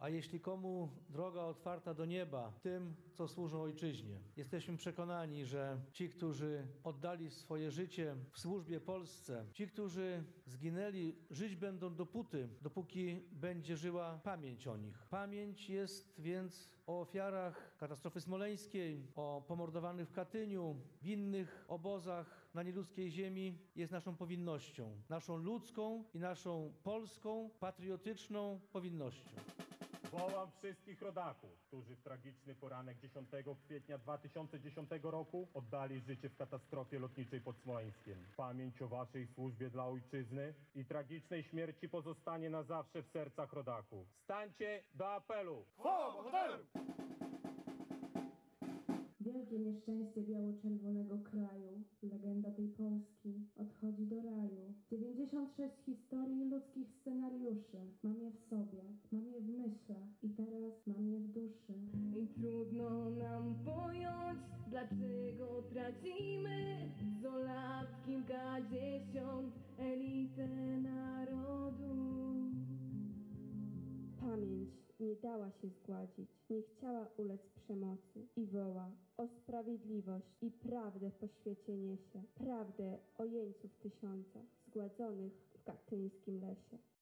a jeśli komu droga otwarta do nieba, tym, co służą ojczyźnie. Jesteśmy przekonani, że ci, którzy oddali swoje życie w służbie Polsce, ci, którzy zginęli, żyć będą dopóki będzie żyła pamięć o nich. Pamięć jest więc o ofiarach katastrofy smoleńskiej, o pomordowanych w Katyniu, w innych obozach na nieludzkiej ziemi jest naszą powinnością. Naszą ludzką i naszą polską, patriotyczną powinnością. Wołam wszystkich rodaków, którzy w tragiczny poranek 10 kwietnia 2010 roku oddali życie w katastrofie lotniczej pod Smoleńskiem. Pamięć o waszej służbie dla ojczyzny i tragicznej śmierci pozostanie na zawsze w sercach rodaków. Stańcie do apelu! Chwała bohaterom! Wielkie nieszczęście biało-czerwonego kraju, legenda tej Polski odchodzi do raju. 96 historii ludzkich scenariuszy. Mam je w sobie, mam je w myślach i teraz mam je w duszy. I trudno nam pojąć, dlaczego tracimy co lat kilkadziesiąt elitę narodu. Pamięć nie dała się zgładzić, nie chciała ulec przemocy i woła o sprawiedliwość i prawdę po świecie niesie, prawdę o jeńców tysiącach zgładzonych w katyńskim lesie.